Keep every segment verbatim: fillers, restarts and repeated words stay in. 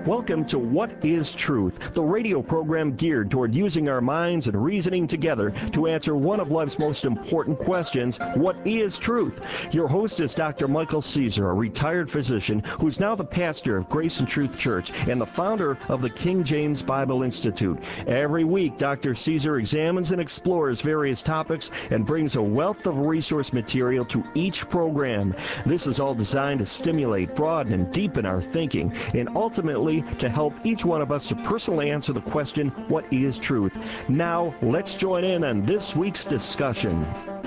Welcome to What is Truth, the radio program geared toward using our minds and reasoning together to answer one of life's most important questions: what is truth? Your host is Doctor Michael Caesar, a retired physician who's now the pastor of Grace and Truth Church and the founder of the King James Bible Institute. Every week, Doctor Caesar examines and explores various topics and brings a wealth of resource material to each program. This is all designed to stimulate, broaden, and deepen our thinking, and ultimately to help each one of us to personally answer the question, what is truth? Now, let's join in on this week's discussion.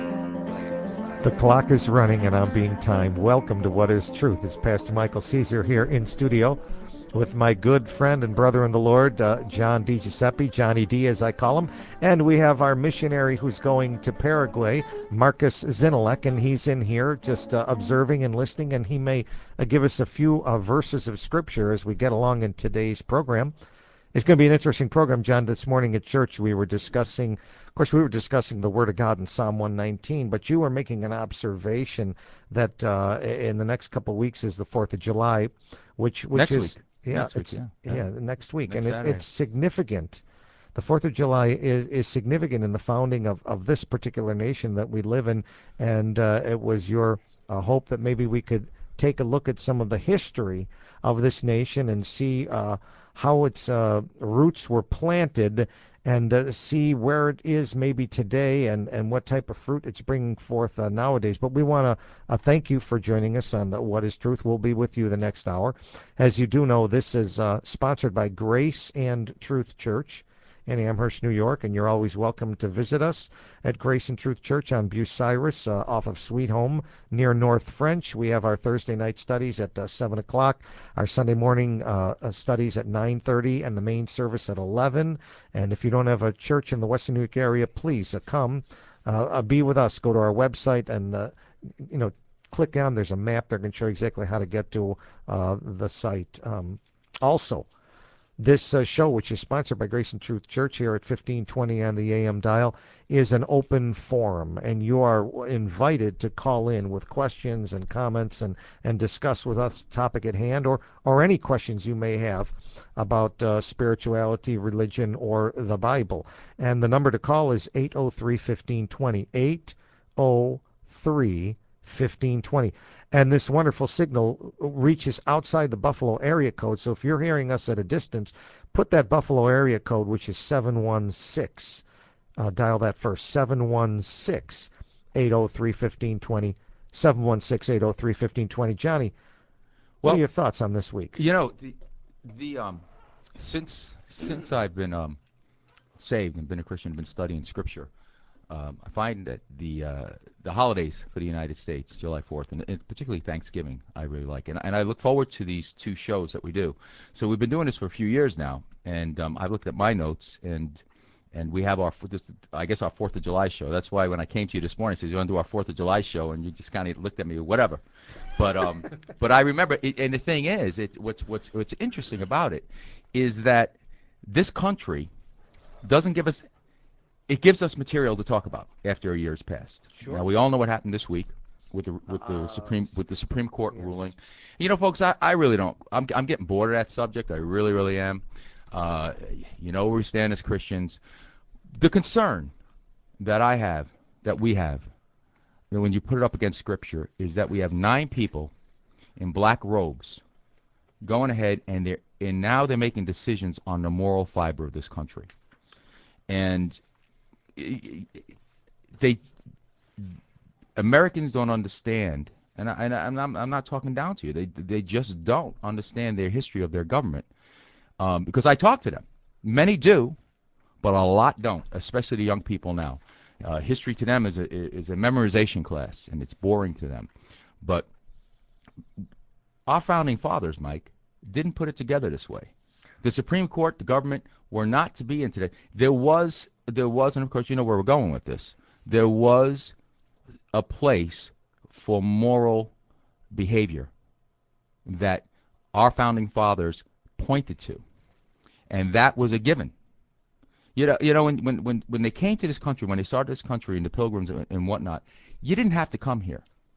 The clock is running and I'm being timed. Welcome to What is Truth. It's Pastor Michael Caesar here in studio with my good friend and brother in the Lord, uh, John DiGiuseppe, Johnny D as I call him. And we have our missionary who's going to Paraguay, Marcus Zinalek, and he's in here just uh, observing and listening, and he may uh, give us a few uh, verses of Scripture as we get along in today's program. It's going to be an interesting program, John. This morning at church we were discussing, of course, we were discussing the Word of God in Psalm one nineteen, but you were making an observation that uh, in the next couple of weeks is the fourth of July, which which next is... Week. Yeah, next week, it's yeah. yeah, yeah. next week, Next and it, it's significant. The Fourth of July is, is significant in the founding of, of this particular nation that we live in, and uh, it was your uh, hope that maybe we could take a look at some of the history of this nation and see uh, how its uh, roots were planted, and uh, see where it is maybe today, and, and what type of fruit it's bringing forth uh, nowadays. But we want to uh, thank you for joining us on What is Truth. We'll be with you the next hour. As you do know, this is uh, sponsored by Grace and Truth Church in Amherst, New York, and you're always welcome to visit us at Grace and Truth Church on Bucyrus uh, off of Sweet Home near North French. We have our Thursday night studies at uh, seven o'clock, our Sunday morning uh, uh, studies at nine thirty, and the main service at eleven. And if you don't have a church in the Western New York area, please uh, come uh, uh, be with us. Go to our website and, uh, you know, click on, there's a map that can show exactly how to get to uh, the site. Um, also, this uh, show, which is sponsored by Grace and Truth Church here at fifteen twenty on the A M dial, is an open forum, and you are invited to call in with questions and comments and, and discuss with us the topic at hand, or, or any questions you may have about uh, spirituality, religion, or the Bible. And the number to call is eight oh three, fifteen twenty, eight oh three, fifteen twenty. And this wonderful signal reaches outside the Buffalo area code. So if you're hearing us at a distance, put that Buffalo area code, which is seven one six. Uh, dial that first, seven one six, eight oh three, fifteen twenty, seven one six, eight oh three, fifteen twenty. Johnny, what well, are your thoughts on this week? You know, the, the um, since since I've been um, saved and been a Christian, been studying Scripture, um, I find that the uh, the holidays for the United States, July fourth, and, and particularly Thanksgiving, I really like, and, and I look forward to these two shows that we do. So we've been doing this for a few years now, and um, I've looked at my notes, and and we have our this, I guess our Fourth of July show. That's why when I came to you this morning, I said you want to do our Fourth of July show, and you just kind of looked at me, whatever. But um, but I remember, it, and the thing is, it what's what's what's interesting about it is that this country doesn't give us. It gives us material to talk about after a year's passed. Sure. Now we all know what happened this week with the with the Uh, Supreme with the Supreme Court yes. ruling. You know, folks, I, I really don't. I'm I'm getting bored of that subject. I really really am. Uh, you know where we stand as Christians. The concern that I have, that we have, you know, when you put it up against Scripture, is that we have nine people in black robes going ahead, and they're and now they're making decisions on the moral fiber of this country, and they Americans don't understand, and, I, and I'm, I'm, I'm not talking down to you. They they just don't understand their history of their government, um, because I talk to them. Many do, but a lot don't, especially the young people now. Uh, history to them is a is a memorization class, and it's boring to them. But our founding fathers, Mike, didn't put it together this way. The Supreme Court, the government, were not to be in today. There was, there was, and of course you know where we're going with this. There was a place for moral behavior that our founding fathers pointed to, and that was a given. You know, you know, when when when when they came to this country, when they started this country, and the Pilgrims and, and whatnot, you didn't have to come here.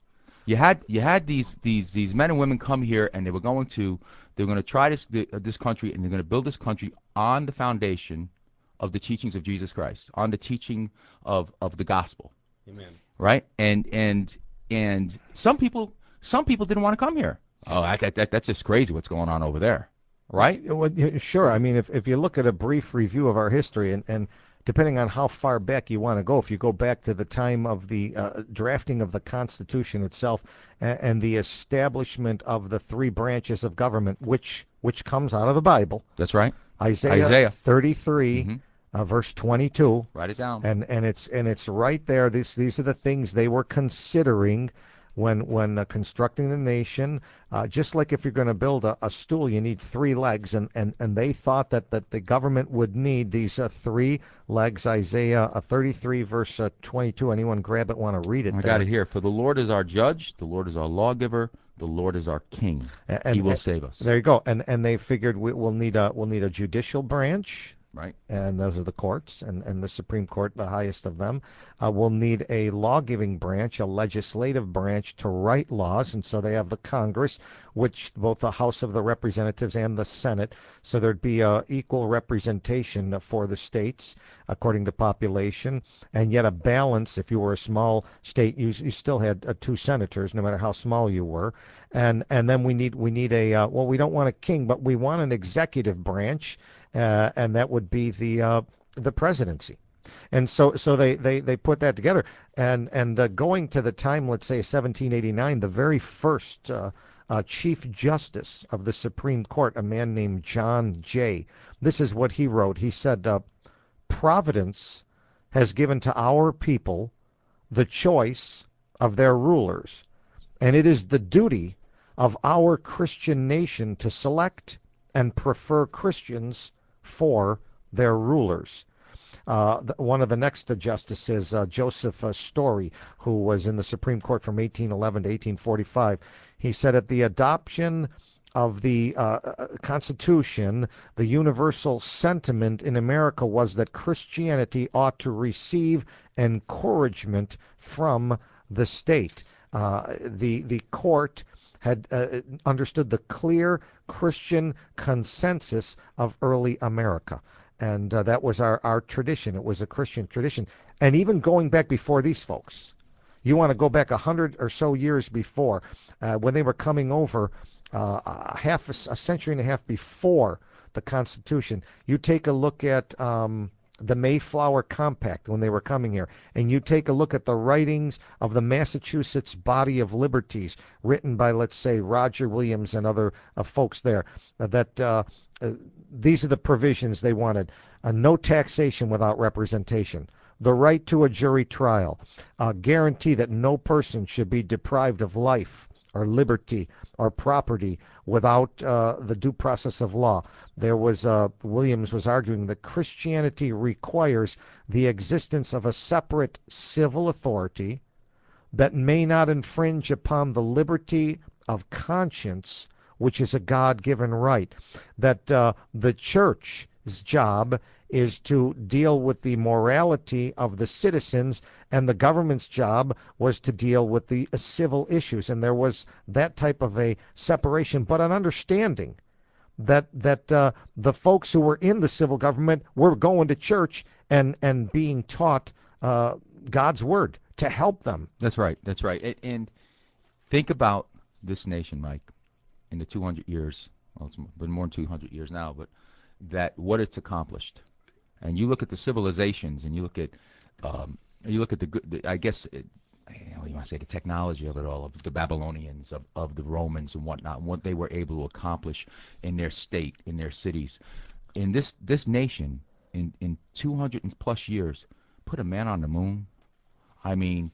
You had you had these these these men and women come here, and they were going to they were going to try this th- this country, and they're going to build this country on the foundation of the teachings of Jesus Christ, on the teaching of of the gospel. Amen. Right? And and and some people some people didn't want to come here. Oh, that, that that's just crazy what's going on over there. Right? Well, yeah, sure. I mean, if, if you look at a brief review of our history, and, and depending on how far back you want to go, if you go back to the time of the uh, drafting of the Constitution itself and, and the establishment of the three branches of government, which which comes out of the Bible, That's right. Isaiah, Isaiah. thirty-three, hmm uh, verse twenty-two, Write it down. and and it's and it's right there. These these are the things they were considering when when uh, constructing the nation. Uh, just like if you're going to build a, a stool, you need three legs, and, and, and they thought that, that the government would need these uh, three legs. Isaiah uh, thirty-three, verse uh, twenty-two. Anyone grab it? Want to read it? I there? got it here. For the Lord is our judge, the Lord is our lawgiver, the Lord is our king. And, He will and, save us. There you go. And and they figured we, we'll need a we'll need a judicial branch. Right. And those are the courts, and, and the Supreme Court, the highest of them. Uh, will need a law-giving branch, a legislative branch to write laws, and so they have the Congress, which both the House of the Representatives and the Senate. So there'd be a equal representation for the states according to population, and yet a balance. If you were a small state, you, you still had uh, two senators, no matter how small you were. And and then we need we need a uh, well, we don't want a king, but we want an executive branch. Uh, and that would be the uh, the presidency. And so so they, they, they put that together. And and uh, going to the time, let's say seventeen eighty-nine, the very first uh, uh, Chief Justice of the Supreme Court, a man named John Jay, this is what he wrote. He said, uh, Providence has given to our people the choice of their rulers, and it is the duty of our Christian nation to select and prefer Christians for their rulers. Uh, one of the next justices, uh, Joseph uh, Story, who was in the Supreme Court from eighteen eleven to eighteen forty-five, he said at the adoption of the uh, Constitution, the universal sentiment in America was that Christianity ought to receive encouragement from the state. Uh, the the court had uh, understood the clear Christian consensus of early America. And uh, that was our, our tradition. It was a Christian tradition. And even going back before these folks, you want to go back a hundred or so years before, uh, when they were coming over, uh, a half a, a century and a half before the Constitution, you take a look at um, the Mayflower Compact when they were coming here, and you take a look at the writings of the Massachusetts Body of Liberties, written by, let's say, Roger Williams and other uh, folks there, uh, that uh, uh, these are the provisions they wanted. Uh, no taxation without representation, the right to a jury trial, a guarantee that no person should be deprived of life or liberty or property without uh, the due process of law. There was, uh, Williams was arguing that Christianity requires the existence of a separate civil authority that may not infringe upon the liberty of conscience, which is a God-given right. That uh, the church's job is to deal with the morality of the citizens, and the government's job was to deal with the uh, civil issues. And there was that type of a separation, but an understanding that that uh, the folks who were in the civil government were going to church and and being taught uh, God's word to help them. That's right. That's right. And, and think about this nation, Mike, in the two hundred years. Well, it's been more than two hundred years now, but that what it's accomplished. And you look at the civilizations, and you look at, um, you look at the, good- the I guess, it, you, know, you want to say the technology of it all, of the Babylonians, of, of the Romans and whatnot, and what they were able to accomplish in their state, in their cities. In this this nation, in, in two hundred plus years, put a man on the moon. I mean,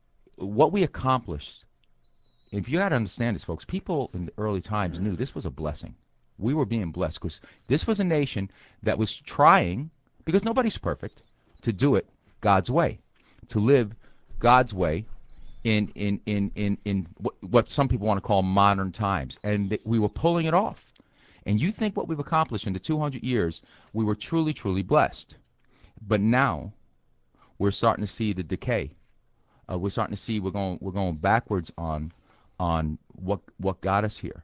what we accomplished, if you got to understand this, folks, people in the early times knew this was a blessing. We were being blessed because this was a nation that was trying, because nobody's perfect, to do it God's way, to live God's way in in in in, in what, what some people want to call modern times, and th- we were pulling it off. And you think what we've accomplished in the two hundred years, we were truly, truly blessed. But now we're starting to see the decay. Uh, we're starting to see we're going we're going backwards on on what what got us here.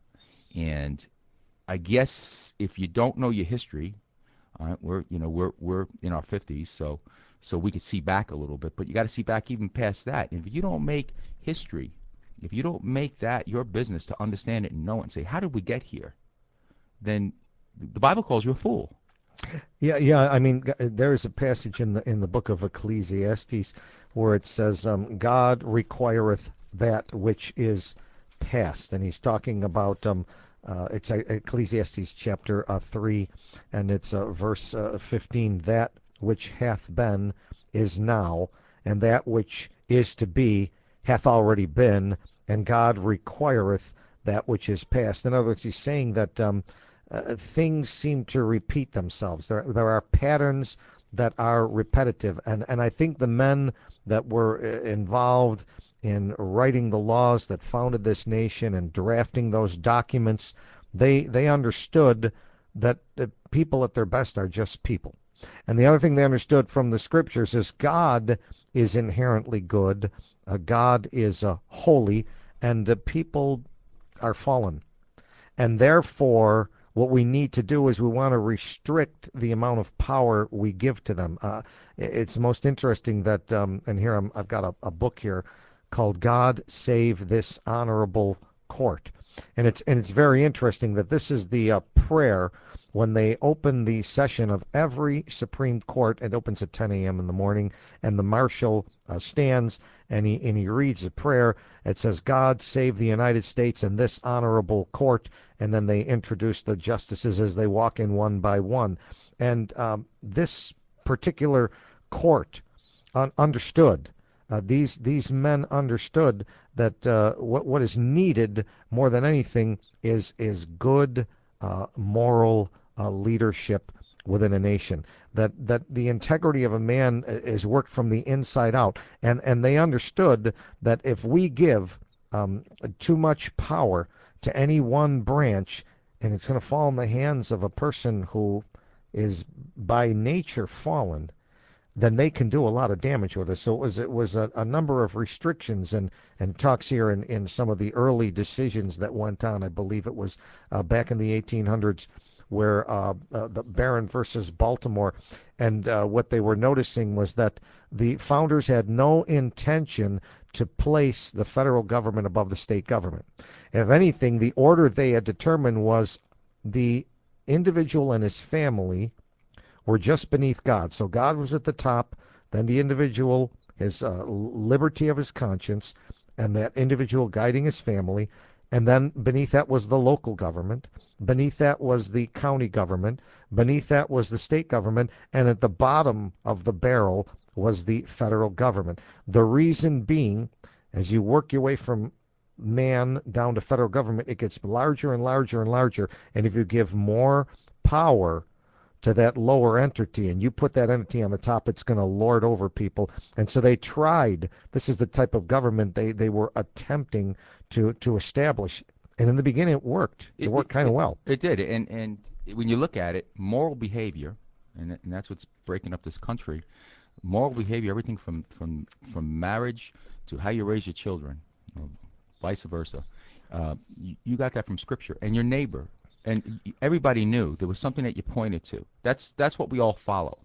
And I guess if you don't know your history, all right, we're you know we're we're in our fifties, so so we could see back a little bit, but you got to see back even past that. And if you don't make history, if you don't make that your business to understand it and know it and say, how did we get here? Then the Bible calls you a fool. Yeah, yeah. I mean, g- there is a passage in the in the book of Ecclesiastes where it says, um, "God requireth that which is past," and he's talking about um, uh, it's uh, Ecclesiastes chapter uh, three, and it's uh, verse uh, fifteen. That which hath been is now, and that which is to be hath already been, and God requireth that which is past. In other words, he's saying that. Um, uh, things seem to repeat themselves. There, there are patterns that are repetitive, and and I think the men that were uh, involved in writing the laws that founded this nation and drafting those documents, they they understood that uh, people at their best are just people. And the other thing they understood from the scriptures is God is inherently good, uh, God is uh, holy, and uh, people are fallen. And therefore, what we need to do is we want to restrict the amount of power we give to them. Uh, it's most interesting that, um, and here I'm, I've got a, a book here called "God Save This Honorable Court," and it's and it's very interesting that this is the uh, prayer when they open the session of every Supreme Court. It opens at ten a m in the morning, and the marshal uh, stands and he and he reads a prayer. It says, "God save the United States and this honorable court," and then they introduce the justices as they walk in one by one. And um, this particular court un- understood. Uh, these these men understood that uh, what what is needed more than anything is is good uh, moral uh, leadership within a nation. That that the integrity of a man is worked from the inside out, and and they understood that if we give um, too much power to any one branch, and it's going to fall in the hands of a person who is by nature fallen, then they can do a lot of damage with us. So it was it was a, a number of restrictions and and talks here in, in some of the early decisions that went on. I believe it was uh, back in the eighteen hundreds where uh, uh, the Barron versus Baltimore, and uh, what they were noticing was that the founders had no intention to place the federal government above the state government. If anything, the order they had determined was the individual and his family were just beneath God. So God was at the top, then the individual, his uh, liberty of his conscience, and that individual guiding his family. And then beneath that was the local government. Beneath that was the county government. Beneath that was the state government. And at the bottom of the barrel was the federal government. The reason being, as you work your way from man down to federal government, it gets larger and larger and larger. And if you give more power to that lower entity and you put that entity on the top, it's going to lord over people. And so they tried, this is the type of government they, they were attempting to, to establish. And in the beginning, it worked. It, It, worked it, kind of it, well. it did. And, and when you look at it, moral behavior, and, and that's what's breaking up this country, moral behavior, everything from, from, from marriage to how you raise your children, or vice versa. Uh, you, you got that from Scripture. And your neighbor, and everybody knew there was something that you pointed to. That's that's what we all follow.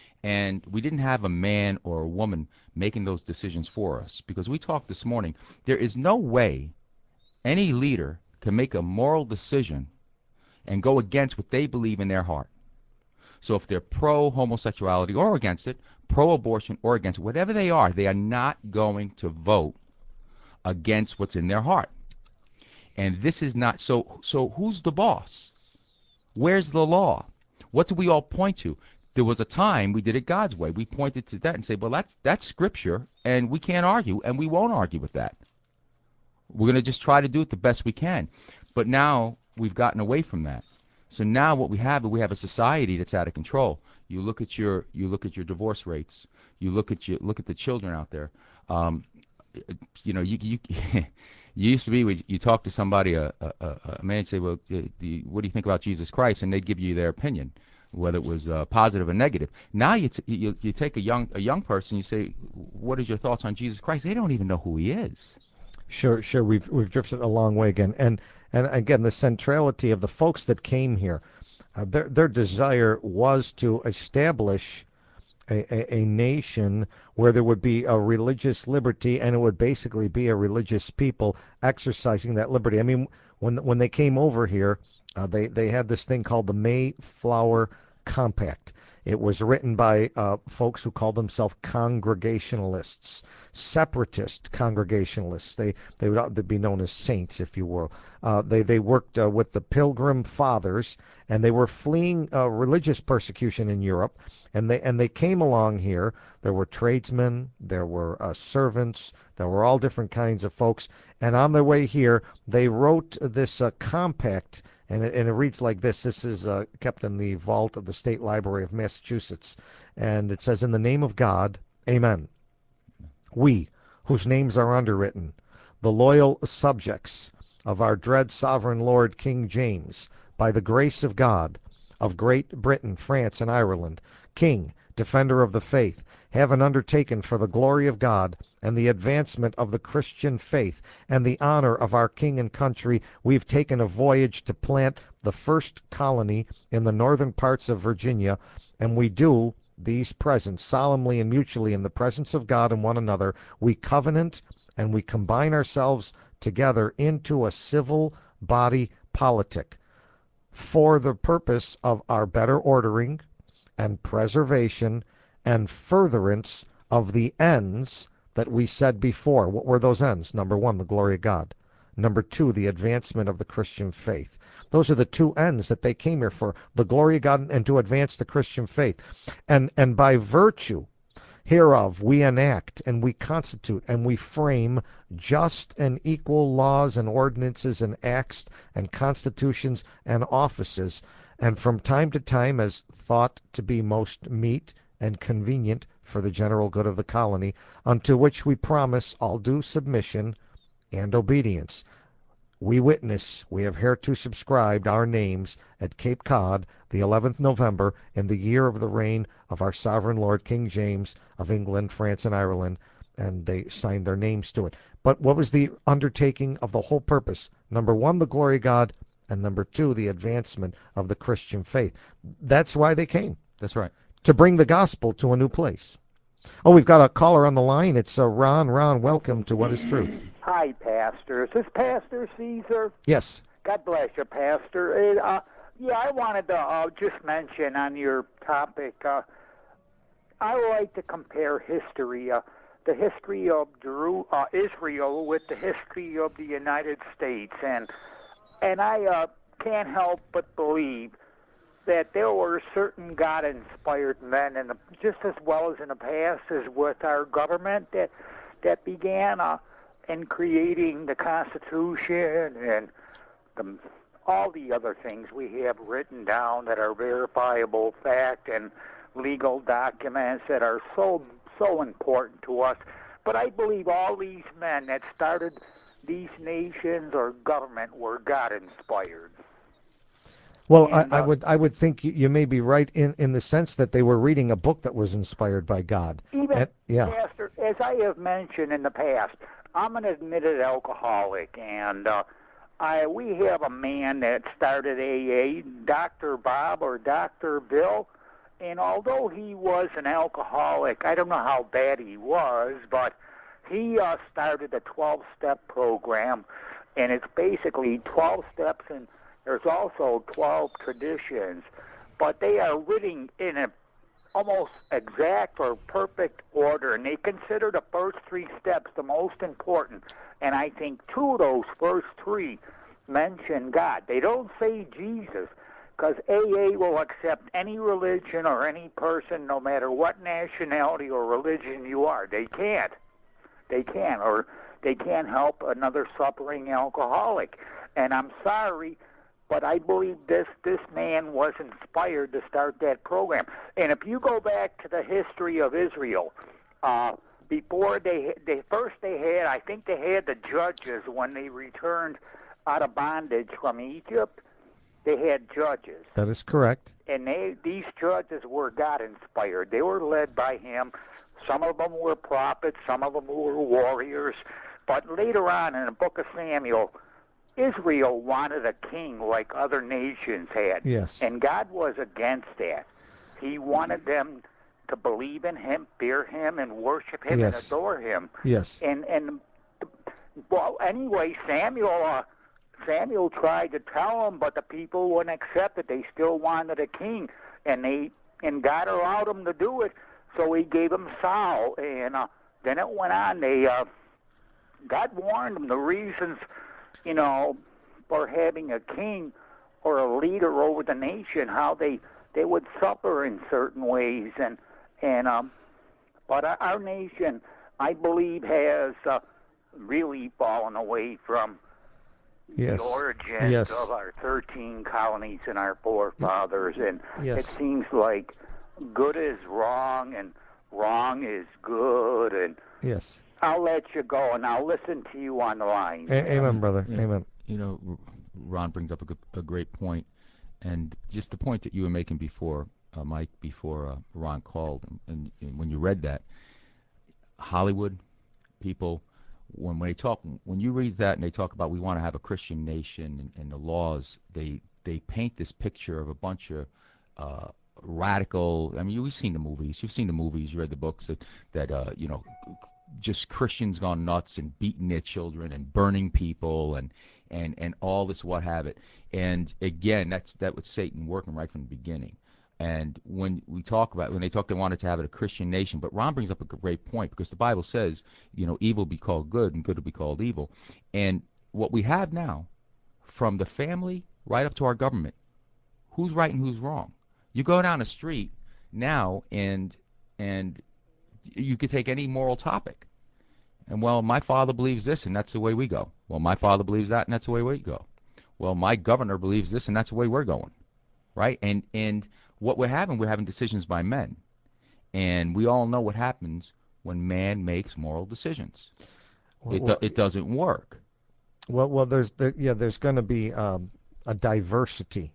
And we didn't have a man or a woman making those decisions for us, because we talked this morning. There is no way any leader can make a moral decision and go against what they believe in their heart. So if they're pro homosexuality or against it, pro abortion or against it, whatever they are, they are not going to vote against what's in their heart. And this is not so. So who's the boss? Where's the law? What do we all point to? There was a time we did it God's way. We pointed to that and say, well, that's that's Scripture, and we can't argue, and we won't argue with that. We're going to just try to do it the best we can. But now we've gotten away from that. So now what we have is we have a society that's out of control. You look at your you look at your divorce rates. You look at your look at the children out there. Um, you know, you you you used to be you talk to somebody, a a, a man, say, well, do you, what do you think about Jesus Christ, and they'd give you their opinion, whether it was uh, positive or negative. Now you, t- you you take a young a young person, you say, what is your thoughts on Jesus Christ? They don't even know who he is. Sure, sure. We've we've drifted a long way again, and and again, the centrality of the folks that came here, uh, their their desire was to establish a, a, a nation where there would be a religious liberty, and it would basically be a religious people exercising that liberty. I mean, when when they came over here, uh, they they had this thing called the Mayflower Compact. It was written by uh, folks who called themselves Congregationalists, separatist Congregationalists. They they would they'd be known as saints, if you will. Uh, they they worked uh, with the Pilgrim Fathers, and they were fleeing uh, religious persecution in Europe, and they and they came along here. There were tradesmen, there were uh, servants, there were all different kinds of folks, and on their way here, they wrote this uh, compact. And it, and it reads like this. This is uh, kept in the vault of the State Library of Massachusetts. And it says, "In the name of God, amen. We, whose names are underwritten, the loyal subjects of our dread sovereign Lord King James, by the grace of God, of Great Britain, France, and Ireland, King, defender of the faith, have an undertaken for the glory of God and the advancement of the Christian faith and the honor of our king and country, we've taken a voyage to plant the first colony in the northern parts of Virginia, and we do these presents solemnly and mutually in the presence of God and one another. We covenant and we combine ourselves together into a civil body politic for the purpose of our better ordering and preservation and furtherance of the ends that we said before." What were those ends? Number one, the glory of God. Number two, the advancement of the Christian faith. Those are the two ends that they came here for, the glory of God and to advance the Christian faith. And, and by virtue hereof we enact and we constitute and we frame just and equal laws and ordinances and acts and constitutions and offices, and from time to time, as thought to be most meet and convenient for the general good of the colony, unto which we promise all due submission and obedience. We witness, we have hereto subscribed our names at Cape Cod, the eleventh November, in the year of the reign of our sovereign Lord King James of England, France, and Ireland, and they signed their names to it. But what was the undertaking of the whole purpose? Number one, the glory of God, and number two, the advancement of the Christian faith. That's why they came, That's right. to bring the gospel to a new place. Oh, we've got a caller on the line. It's uh, Ron. Ron, welcome to What is Truth. Hi, Pastor. Is this Pastor Caesar? Yes. God bless you, Pastor. It, uh, yeah, I wanted to uh, just mention on your topic, uh, I like to compare history, uh, the history of Jeru- uh, Israel with the history of the United States. And, and I uh, can't help but believe that there were certain God-inspired men, in the, just as well as in the past as with our government, that that began uh, in creating the Constitution and the, all the other things we have written down that are verifiable fact and legal documents that are so so important to us. But I believe all these men that started these nations or government were God-inspired. Well, And, I, I uh, would I would think you, you may be right in, in the sense that they were reading a book that was inspired by God. Even, And, yeah. Pastor, as I have mentioned in the past, I'm an admitted alcoholic, and uh, I we have a man that started A A, Doctor Bob or Doctor Bill, and although he was an alcoholic, I don't know how bad he was, but he uh, started a twelve-step program, and it's basically twelve steps, and there's also twelve traditions, but they are written in a almost exact or perfect order, and they consider the first three steps the most important. And I think two of those first three mention God. They don't say Jesus, because A A will accept any religion or any person, no matter what nationality or religion you are. They can't. They can't, or they can't help another suffering alcoholic. And I'm sorry, but I believe this this man was inspired to start that program. And if you go back to the history of Israel, uh, before they they first they had, I think they had the judges when they returned out of bondage from Egypt. They had judges, That is correct. and they these judges were God inspired. They were led by him. Some of them were prophets, some of them were warriors, But later on in the book of Samuel, Israel wanted a king like other nations had. Yes. And God was against that. He wanted them to believe in him, fear him, and worship him Yes. and adore him. Yes. And, and well, anyway, Samuel... Uh, Samuel tried to tell them, but the people wouldn't accept it. They still wanted a king, and they and God allowed them to do it. So He gave them Saul, and uh, then it went on. They uh, God warned them the reasons, you know, for having a king or a leader over the nation, how they they would suffer in certain ways, and and um, but our, our nation, I believe, has uh, really fallen away from. Yes. The origins Yes. of our thirteen colonies and our forefathers, and Yes. it seems like good is wrong and wrong is good, and Yes. I'll let you go, and I'll listen to you on the line. A- amen, brother. Yeah. Amen. You know, R- Ron brings up a, good, a great point, and just the point that you were making before, uh, Mike, before uh, Ron called, and, and, and when you read that, Hollywood people, when, when they talk, when you read that and they talk about we want to have a Christian nation and, and the laws, they they paint this picture of a bunch of uh, radical. I mean, you've seen the movies, you've seen the movies, you read the books that that uh, you know, just Christians gone nuts and beating their children and burning people and and and all this what have it. And again, that's that was Satan working right from the beginning. And when we talk about, when they talk, they wanted to have it a Christian nation. But Ron brings up a great point, because the Bible says, you know, evil will be called good and good will be called evil. And what we have now, from the family right up to our government, who's right and who's wrong? You go down the street now, and and you could take any moral topic. And, well, my father believes this, and that's the way we go. Well, my father believes that, and that's the way we go. Well, my governor believes this, and that's the way we're going. Right? And and what we're having, we're having decisions by men. And we all know what happens when man makes moral decisions. Well, It, well, do, it doesn't work. well, well there's there, yeah, there's going to be um, a diversity,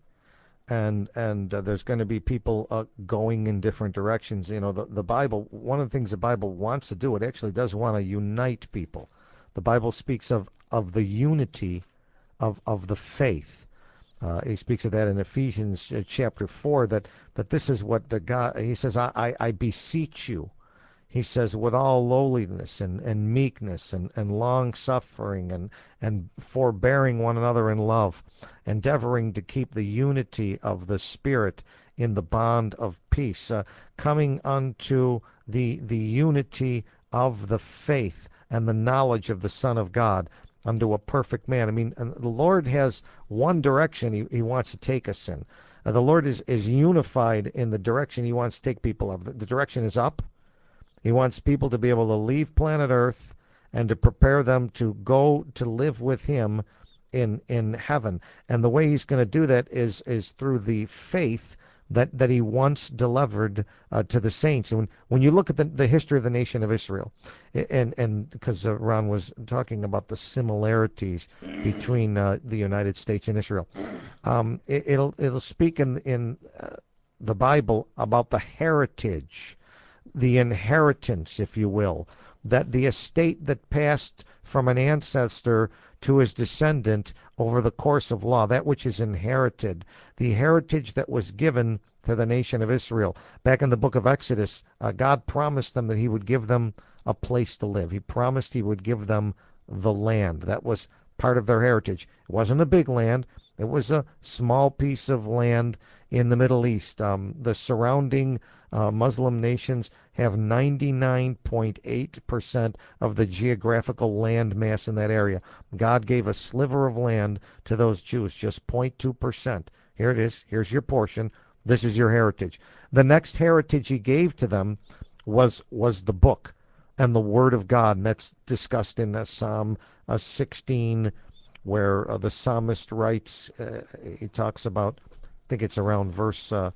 and and uh, there's going to be people uh, going in different directions. You know, the the Bible. One of the things the Bible wants to do, it actually does want to unite people. The Bible speaks of of the unity of of the faith. Uh, he speaks of that in Ephesians uh, chapter four, that, that this is what the God, he says, I, I, I beseech you. He says, with all lowliness and, and meekness and, and long suffering and, and forbearing one another in love, endeavoring to keep the unity of the Spirit in the bond of peace, uh, coming unto the, the unity of the faith and the knowledge of the Son of God, unto a perfect man. I mean, the Lord has one direction he, he wants to take us in. Uh, the Lord is, is unified in the direction he wants to take people of. The, the direction is up. He wants people to be able to leave planet Earth and to prepare them to go to live with him in in heaven. And the way he's going to do that is is through the faith that, that he once delivered uh, to the saints. And when, when you look at the, the history of the nation of Israel, and and because uh, Ron was talking about the similarities between uh, the United States and Israel, um, it, it'll it'll speak in in uh, the Bible about the heritage, the inheritance, if you will, that the estate that passed from an ancestor to his descendant over the course of law, that which is inherited, the heritage that was given to the nation of Israel. Back in the book of Exodus, uh, God promised them that he would give them a place to live. He promised he would give them the land. That was part of their heritage. It wasn't a big land. It was a small piece of land in the Middle East. Um, the surrounding uh, Muslim nations have ninety-nine point eight percent of the geographical land mass in that area. God gave a sliver of land to those Jews, just zero point two percent. Here it is. Here's your portion. This is your heritage. The next heritage he gave to them was was the book and the Word of God, and that's discussed in uh, Psalm uh, sixteen, where uh, the psalmist writes, uh, he talks about, I think it's around verse uh,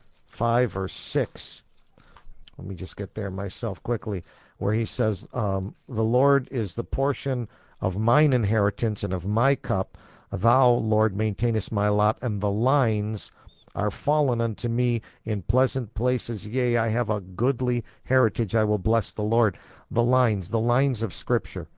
five or six. Let me just get there myself quickly, where he says, um, the Lord is the portion of mine inheritance and of my cup. Thou, Lord, maintainest my lot, and the lines are fallen unto me in pleasant places. Yea, I have a goodly heritage. I will bless the Lord. The lines, the lines of Scripture.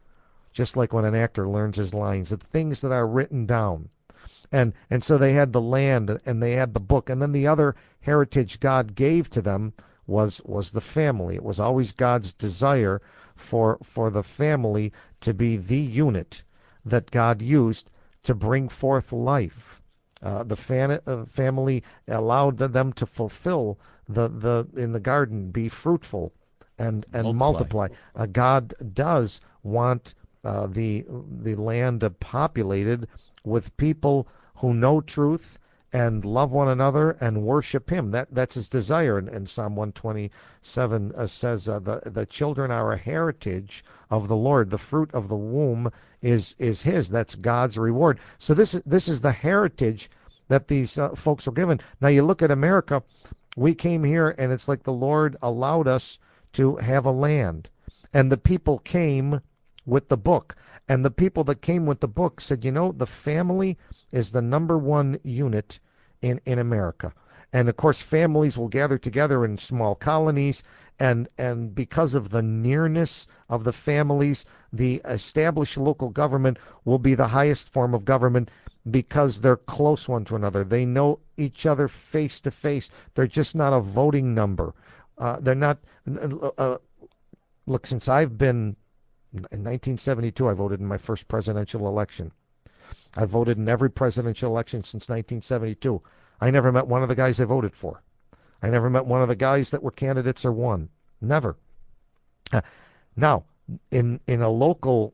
just like when an actor learns his lines, the things that are written down. And and so they had the land and they had the book, and then the other heritage God gave to them was was the family. It was always God's desire for for the family to be the unit that God used to bring forth life. Uh, the fan, uh, family allowed them to fulfill the, the in the garden, be fruitful and and Multiply. multiply. Uh, God does want uh, the the land uh, populated with people who know truth and love one another and worship Him. That that's His desire. And, and Psalm one twenty-seven uh, says, uh, "the the children are a heritage of the Lord. The fruit of the womb is is His." That's God's reward. So this is this is the heritage that these uh, folks were given. Now you look at America. We came here, and it's like the Lord allowed us to have a land, and the people came with the book. And the people that came with the book said, you know, the family is the number one unit in, in America. And of course, families will gather together in small colonies. And, and because of the nearness of the families, the established local government will be the highest form of government because they're close one to another. They know each other face to face. They're just not a voting number. Uh, they're not. Uh, look, since I've been in nineteen seventy-two, I voted in my first presidential election. I voted in every presidential election since nineteen seventy-two. I never met one of the guys I voted for. I never met one of the guys that were candidates or won. Never. Uh, now, in in a local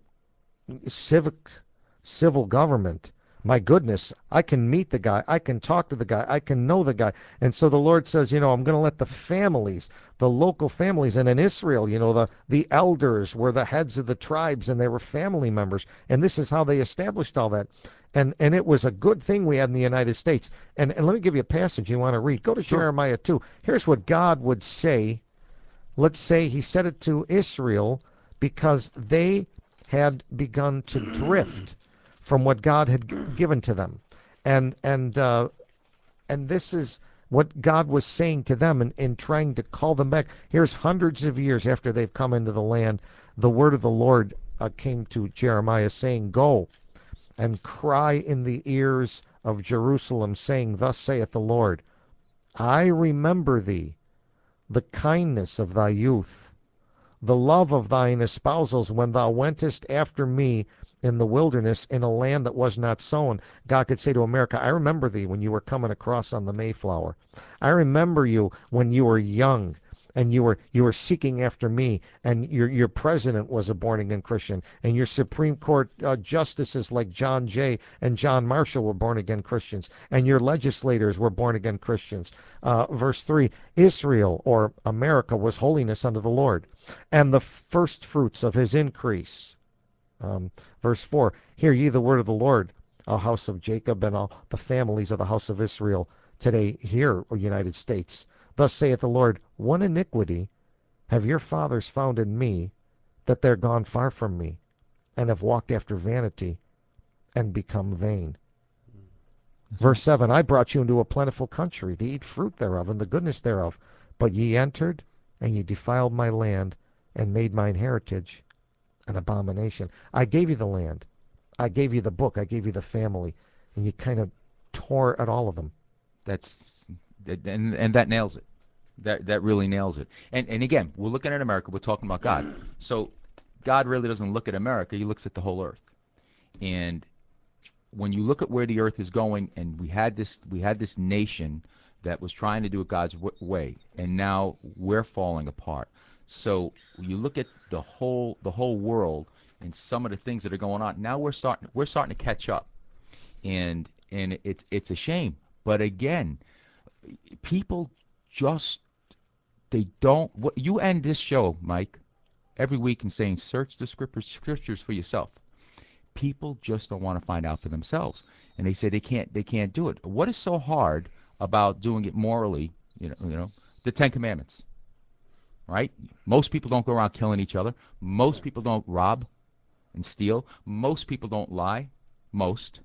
civic civil government, my goodness, I can meet the guy, I can talk to the guy, I can know the guy. And so the Lord says, you know, I'm going to let the families, the local families, and in Israel, you know, the the elders were the heads of the tribes and they were family members, and this is how they established all that. And and it was a good thing we had in the United States. And and let me give you a passage you want to read. Go to Sure. Jeremiah two. Here's what God would say. Let's say He said it to Israel because they had begun to drift from what God had given to them. And and uh, and this is what God was saying to them in, in trying to call them back. Here's hundreds of years after they've come into the land, the word of the Lord uh, came to Jeremiah saying, "Go and cry in the ears of Jerusalem, saying, Thus saith the Lord, I remember thee, the kindness of thy youth, the love of thine espousals, when thou wentest after me in the wilderness in a land that was not sown." God could say to America, I remember thee when you were coming across on the Mayflower. I remember you when you were young and you were you were seeking after me, and your your president was a born again Christian, and your Supreme Court uh, justices like John Jay and John Marshall were born again Christians, and your legislators were born again Christians. Uh, verse three, Israel, or America, was holiness unto the Lord, and the first fruits of his increase. Um, verse four, hear ye the word of the Lord, O house of Jacob, and all the families of the house of Israel. Today, here, O United States, thus saith the Lord, one iniquity have your fathers found in me, that they're gone far from me, and have walked after vanity, and become vain. Verse seven, I brought you into a plentiful country, to eat fruit thereof, and the goodness thereof. But ye entered, and ye defiled my land, and made mine heritage an abomination. I gave you the land. I gave you the book. I gave you the family. And you kind of tore at all of them. That's and and that nails it. That that really nails it. And and again, we're looking at America. We're talking about God. So God really doesn't look at America. He looks at the whole earth. And when you look at where the earth is going, and we had this we had this nation that was trying to do it God's w- way, and now we're falling apart. So you look at the whole the whole world and some of the things that are going on. Now we're starting we're starting to catch up, and and it's it's a shame. But again, people just they don't. What you end this show, Mike, every week in saying search the scriptures scriptures for yourself. People just don't want to find out for themselves, and they say they can't they can't do it. What is so hard about doing it morally? You know, you know, the Ten Commandments, right? Most people don't go around killing each other. Most people don't rob and steal. Most people don't lie. Most.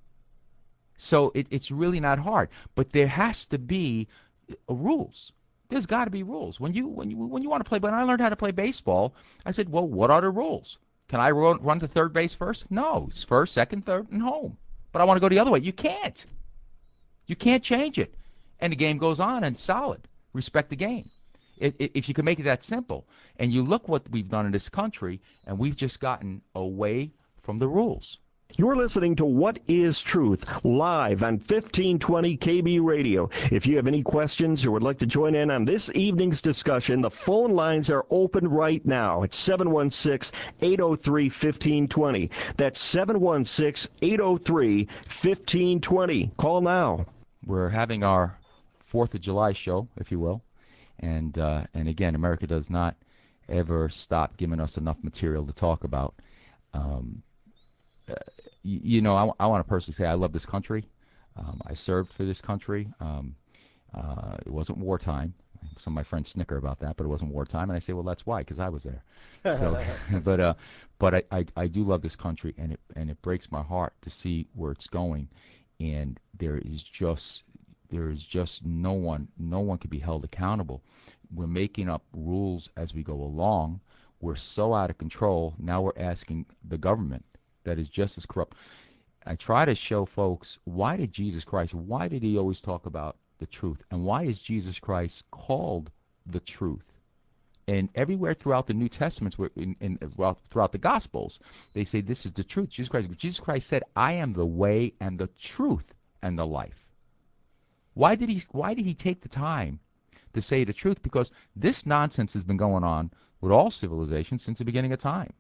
So it, it's really not hard, but there has to be uh, rules. There's got to be rules. When you when you when you want to play, when I learned how to play baseball, I said, well, what are the rules? Can I run, run to third base first? No. It's first, second, third, and home. But I want to go the other way. You can't. You can't change it. And the game goes on and solid. Respect the game. It, it, if you can make it that simple. And you look what we've done in this country, and we've just gotten away from the rules. You're listening to What is Truth, live on fifteen twenty K B Radio. If you have any questions or would like to join in on this evening's discussion, the phone lines are open right now at seven one six, eight oh three, one five two zero. That's seven one six, eight oh three, one five two zero. Call now. We're having our fourth of July show, if you will. And, uh, and again, America does not ever stop giving us enough material to talk about. Um, uh, you, you know, I, I want to personally say I love this country. Um, I served for this country. Um, uh, it wasn't wartime. Some of my friends snicker about that, but it wasn't wartime. And I say, well, that's why, because I was there. So, but uh, but I, I, I do love this country, and it and it breaks my heart to see where it's going. And there is just there is just no one no one can be held accountable. We're making up rules as we go along. We're so out of control. Now we're asking the government that is just as corrupt. I try to show folks, why did Jesus Christ, why did he always talk about the truth? And why is Jesus Christ called the truth? And everywhere throughout the New Testaments, in, in, throughout the Gospels, they say this is the truth. Jesus Christ, Jesus Christ said, I am the way and the truth and the life. Why did he, why did he take the time to say the truth? Because this nonsense has been going on with all civilizations since the beginning of time.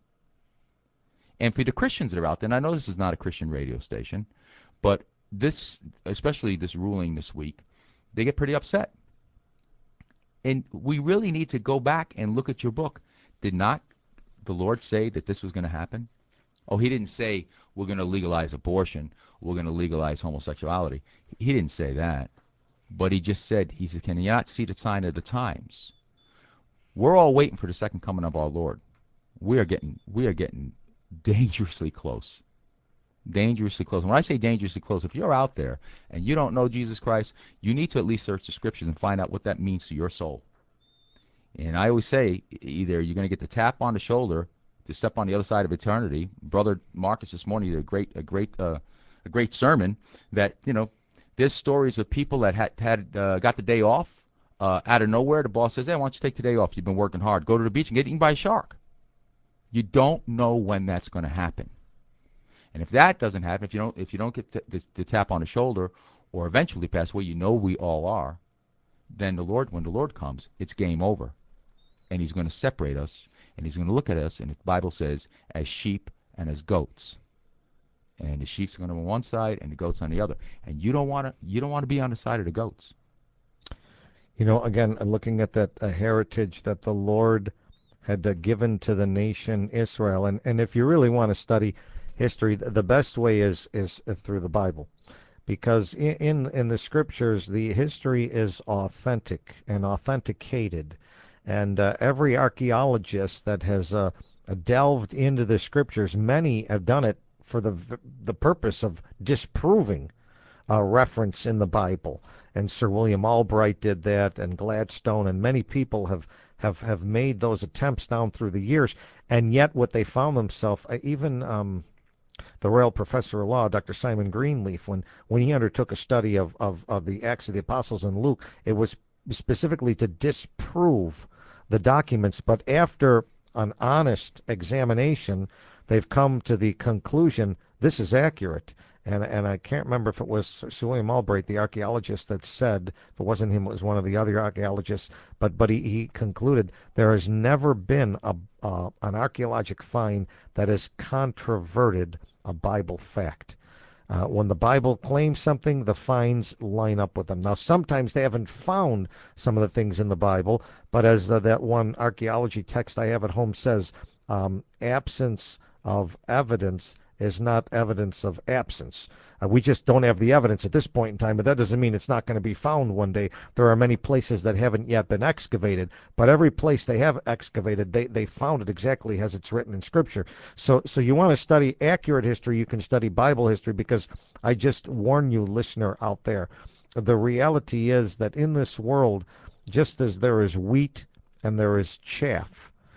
And for the Christians that are out there, and I know this is not a Christian radio station, but this, especially this ruling this week, they get pretty upset. And we really need to go back and look at your book. Did not the Lord say that this was going to happen? Oh, he didn't say we're going to legalize abortion, we're going to legalize homosexuality. He didn't say that. But he just said, he said, can you not see the sign of the times? We're all waiting for the second coming of our Lord. We are getting, we are getting dangerously close. Dangerously close. When I say dangerously close, if you're out there and you don't know Jesus Christ, you need to at least search the scriptures and find out what that means to your soul. And I always say, either you're going to get the tap on the shoulder to step on the other side of eternity. Brother Marcus this morning did a great, a great, uh, a great sermon that, you know, there's stories of people that had, had uh, got the day off uh, out of nowhere. The boss says, hey, why don't you take the day off? You've been working hard. Go to the beach and get eaten by a shark. You don't know when that's going to happen. And if that doesn't happen, if you don't, if you don't get the, the tap on the shoulder, or eventually pass away, you know we all are. Then the Lord, when the Lord comes, it's game over, and He's going to separate us, and He's going to look at us, and the Bible says, as sheep and as goats. And the sheep's going to be on one side, and the goats on the other. And you don't want to, you don't want to be on the side of the goats. You know, again, looking at that uh, heritage that the Lord had uh, given to the nation Israel, and and if you really want to study history, the best way is is through the Bible, because in, in in the scriptures the history is authentic and authenticated, and uh, every archaeologist that has uh, delved into the scriptures, many have done it for the the purpose of disproving a reference in the Bible. And Sir William Albright did that, and Gladstone, and many people have have have made those attempts down through the years, and yet what they found themselves, even um, the Royal Professor of Law, Doctor Simon Greenleaf, when, when he undertook a study of, of, of the Acts of the Apostles and Luke, it was specifically to disprove the documents. But after an honest examination, they've come to the conclusion this is accurate. And, and I can't remember if it was Sir William Albright, the archaeologist, that said, if it wasn't him, it was one of the other archaeologists, but, but he, he concluded there has never been a, uh, an archaeologic find that has controverted a Bible fact. Uh, when the Bible claims something, the finds line up with them. Now, sometimes they haven't found some of the things in the Bible, but as uh, that one archaeology text I have at home says, um, absence of evidence is not evidence of absence. Uh, we just don't have the evidence at this point in time, but that doesn't mean it's not going to be found one day. There are many places that haven't yet been excavated, but every place they have excavated, they, they found it exactly as it's written in Scripture. So, so you want to study accurate history, you can study Bible history, because I just warn you, listener out there, the reality is that in this world, just as there is wheat and there is chaff,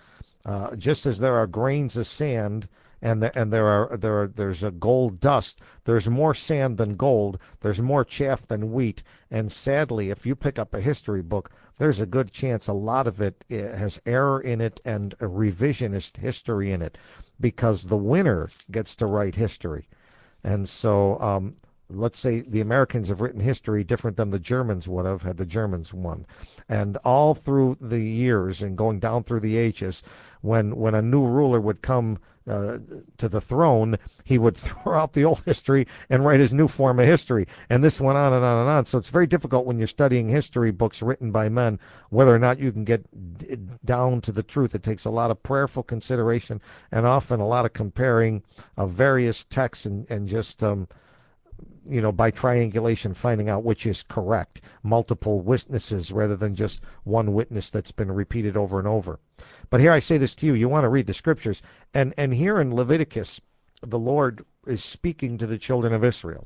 Uh, just as there are grains of sand and the, and there are there are there's a gold dust. There's more sand than gold. There's more chaff than wheat. And sadly, if you pick up a history book, there's a good chance a lot of it eh, has error in it and a revisionist history in it, because the winner gets to write history. And so, um, let's say the Americans have written history different than the Germans would have had the Germans won. And all through the years and going down through the ages, when when a new ruler would come uh, to the throne, he would throw out the old history and write his new form of history. And this went on and on and on. So it's very difficult when you're studying history books written by men, whether or not you can get d- down to the truth. It takes a lot of prayerful consideration and often a lot of comparing of various texts and, and just um, you know, by triangulation, finding out which is correct, multiple witnesses rather than just one witness that's been repeated over and over. But here I say this to you, you want to read the scriptures. And, and here in Leviticus, the Lord is speaking to the children of Israel.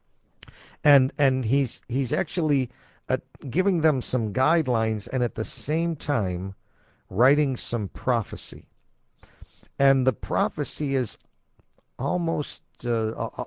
And, and he's, he's actually uh, giving them some guidelines and at the same time writing some prophecy. And the prophecy is almost uh,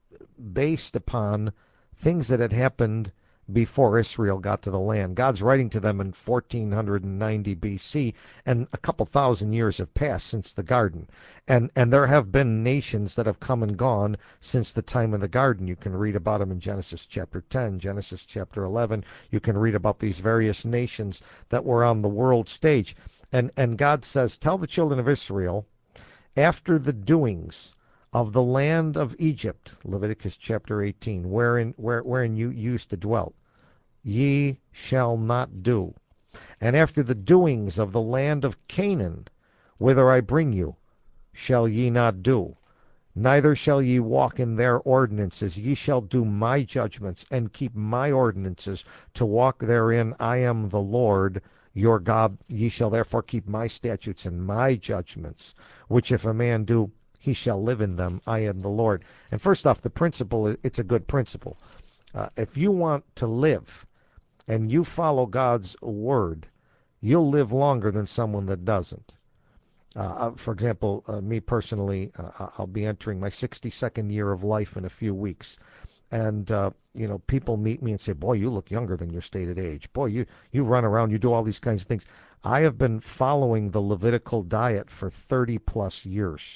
based upon things that had happened before Israel got to the land. God's writing to them in fourteen ninety B C, and a couple thousand years have passed since the garden. And and there have been nations that have come and gone since the time of the garden. You can read about them in Genesis chapter ten, Genesis chapter eleven. You can read about these various nations that were on the world stage. And and God says, tell the children of Israel, after the doings of the land of Egypt, Leviticus chapter eighteen, wherein where, wherein you used to dwell, ye shall not do. And after the doings of the land of Canaan, whither I bring you, shall ye not do. Neither shall ye walk in their ordinances. Ye shall do my judgments and keep my ordinances to walk therein. I am the Lord your God. Ye shall therefore keep my statutes and my judgments, which if a man do, he shall live in them. I am the Lord. And first off, the principle, it's a good principle. Uh, if you want to live and you follow God's word, you'll live longer than someone that doesn't. Uh, for example, uh, me personally, uh, I'll be entering my sixty-second year of life in a few weeks. And, uh, you know, people meet me and say, boy, you look younger than your stated age. Boy, you, you run around, you do all these kinds of things. I have been following the Levitical diet for thirty plus years.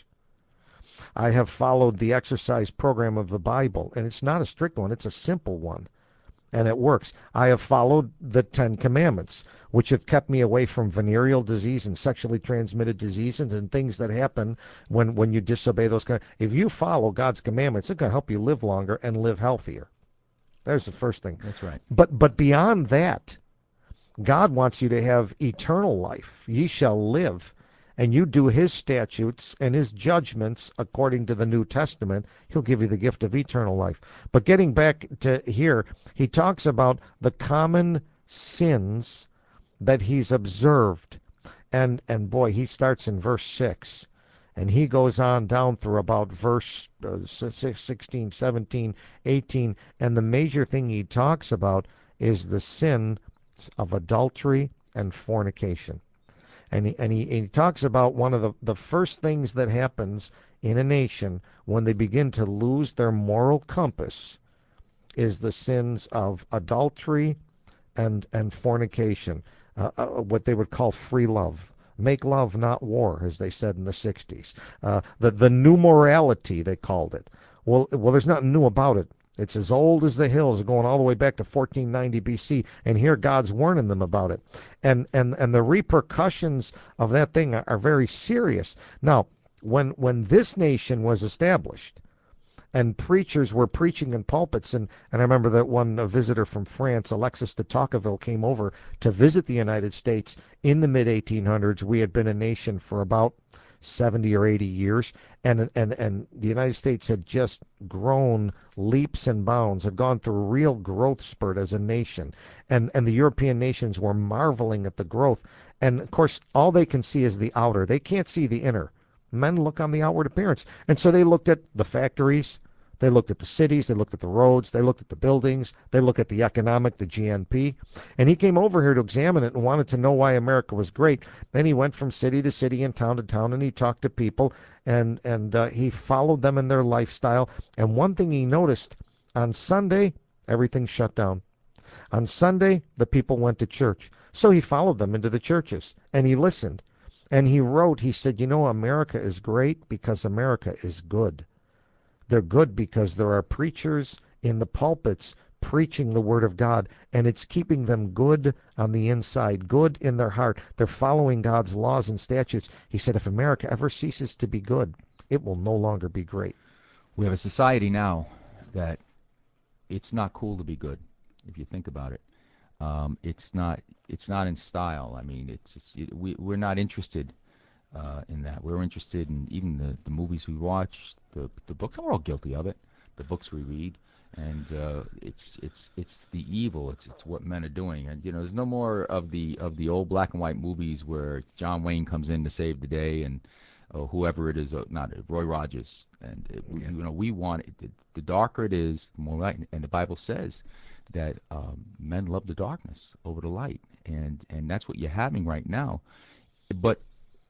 I have followed the exercise program of the Bible, and it's not a strict one, it's a simple one, and it works. I have followed the Ten Commandments, which have kept me away from venereal disease and sexually transmitted diseases and things that happen when, when you disobey those kind. If you follow God's commandments, it's going to help you live longer and live healthier. There's the first thing. That's right. But but beyond that, God wants you to have eternal life. Ye shall live, and you do his statutes and his judgments according to the New Testament, he'll give you the gift of eternal life. But getting back to here, he talks about the common sins that he's observed. And and boy, he starts in verse six. And he goes on down through about verse uh, sixteen, seventeen, eighteen. And the major thing he talks about is the sin of adultery and fornication. And he, and he, and he talks about one of the, the first things that happens in a nation when they begin to lose their moral compass is the sins of adultery and, and fornication, uh, uh, what they would call free love. Make love, not war, as they said in the sixties. Uh, the, the new morality, they called it. Well, well, there's nothing new about it. It's as old as the hills, going all the way back to fourteen ninety B C, and here God's warning them about it. And and and the repercussions of that thing are, are very serious. Now, when when this nation was established, and preachers were preaching in pulpits, and, and I remember that one a visitor from France, Alexis de Tocqueville, came over to visit the United States in the mid eighteen hundreds. We had been a nation for about seventy or eighty years, and and and the United States had just grown leaps and bounds, had gone through a real growth spurt as a nation, and and the European nations were marveling at the growth. And of course, all they can see is the outer. They can't see the inner. Men look on the outward appearance, and so they looked at the factories, They looked at the cities, they looked at the roads, they looked at the buildings, they looked at the economic, the G N P. And he came over here to examine it and wanted to know why America was great. Then he went from city to city and town to town, and he talked to people, and, and uh, he followed them in their lifestyle. And one thing he noticed, on Sunday, everything shut down. On Sunday, the people went to church. So he followed them into the churches, and he listened. And he wrote, he said, you know, America is great because America is good. They're good because there are preachers in the pulpits preaching the Word of God, and it's keeping them good on the inside, good in their heart. They're following God's laws and statutes. He said, if America ever ceases to be good, it will no longer be great. We have a society now that it's not cool to be good, if you think about it. Um, it's not. It's not in style. I mean, it's, it's it, we we're not interested uh, in that. We're interested in even the, the movies we watch, the the books. And we're all guilty of it. The books we read, and uh, it's it's it's the evil. It's it's what men are doing. And you know, there's no more of the of the old black and white movies where John Wayne comes in to save the day, and or whoever it is, uh, not Roy Rogers. And it, we, Yeah. you know, we want it, the, the darker it is, the more light. And the Bible says that um, men love the darkness over the light, and and that's what you're having right now. But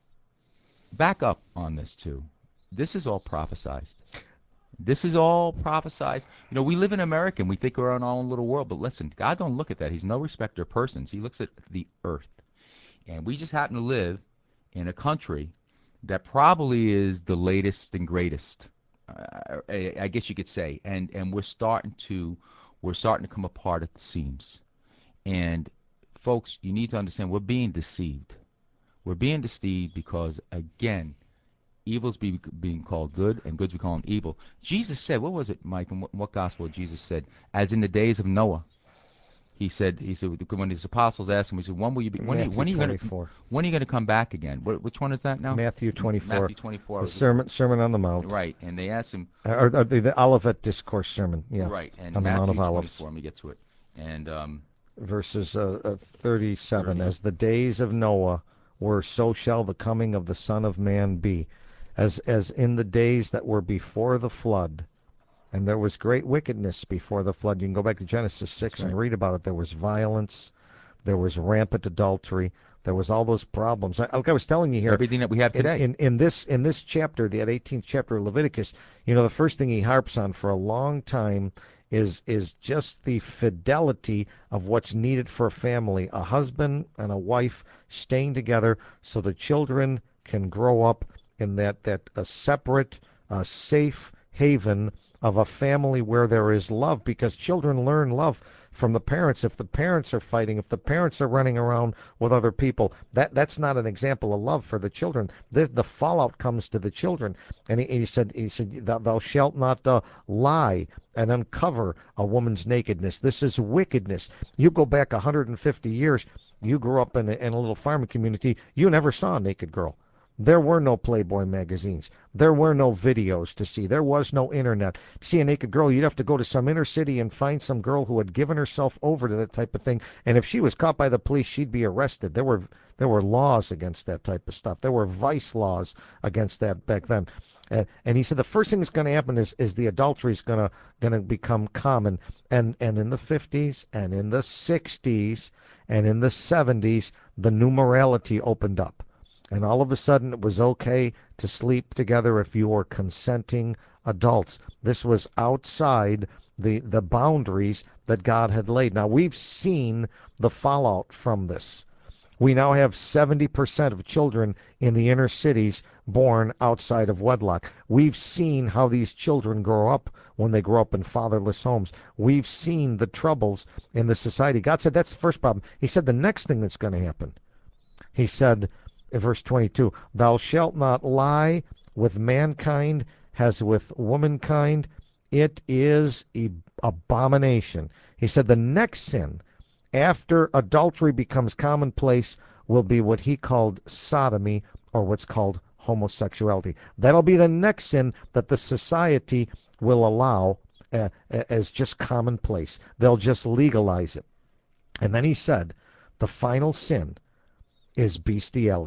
back up on this too. This is all prophesized. This is all prophesized. You know, we live in America and we think we're in our own little world, but listen, God don't look at that. He's no respecter of persons. He looks at the earth. And we just happen to live in a country that probably is the latest and greatest, uh, I, I guess you could say. And and we're starting to we're starting to come apart at the seams. And folks, you need to understand we're being deceived. We're being deceived because, again, evil's be, being called good, and good's be called evil. Jesus said, what was it, Mike? And what, what gospel Jesus said? As in the days of Noah. He said, he said when his apostles asked him, he said, when will you be? When, are you, Matthew when are you going to? twenty-four. When are you going to come back again? What, which one is that now? Matthew twenty-four. Matthew twenty-four. The Sermon, Sermon on the Mount. Right, and they asked him. Or, or the, the Olivet Discourse Sermon, yeah. Right, and on the Mount Matthew of Olives. twenty-four. Let me get to it. And um, verses uh, uh, thirty-seven. thirty. As the days of Noah were, so shall the coming of the Son of Man be. As as in the days that were before the flood. And there was great wickedness before the flood. You can go back to Genesis six right. and read about it. There was violence. There was rampant adultery. There was all those problems. I, like I was telling you here, everything that we have in, today. in, in this in this chapter, the eighteenth chapter of Leviticus, you know, the first thing he harps on for a long time is is just the fidelity of what's needed for a family, a husband and a wife staying together so the children can grow up in that that a separate, uh, safe haven of a family where there is love, because children learn love from the parents. If the parents are fighting, if the parents are running around with other people, that that's not an example of love for the children. The, the fallout comes to the children. And he, he said, he said, thou, thou shalt not uh, lie and uncover a woman's nakedness. This is wickedness. You go back one hundred fifty years, you grew up in a, in a little farming community, you never saw a naked girl. There were no Playboy magazines. There were no videos to see. There was no internet. To see a naked girl, you'd have to go to some inner city and find some girl who had given herself over to that type of thing. And if she was caught by the police, she'd be arrested. There were there were laws against that type of stuff. There were vice laws against that back then. Uh, and he said the first thing that's going to happen is is the adultery is going to going to become common. And and in the fifties and in the sixties and in the seventies, the new morality opened up. And all of a sudden, it was okay to sleep together if you were consenting adults. This was outside the, the boundaries that God had laid. Now, we've seen the fallout from this. We now have seventy percent of children in the inner cities born outside of wedlock. We've seen how these children grow up when they grow up in fatherless homes. We've seen the troubles in the society. God said that's the first problem. He said the next thing that's going to happen, he said, in verse twenty-two, thou shalt not lie with mankind as with womankind. It is a abomination. He said the next sin after adultery becomes commonplace will be what he called sodomy, or what's called homosexuality. That'll be the next sin that the society will allow uh, as just commonplace. They'll just legalize it. And then he said the final sin is bestiality.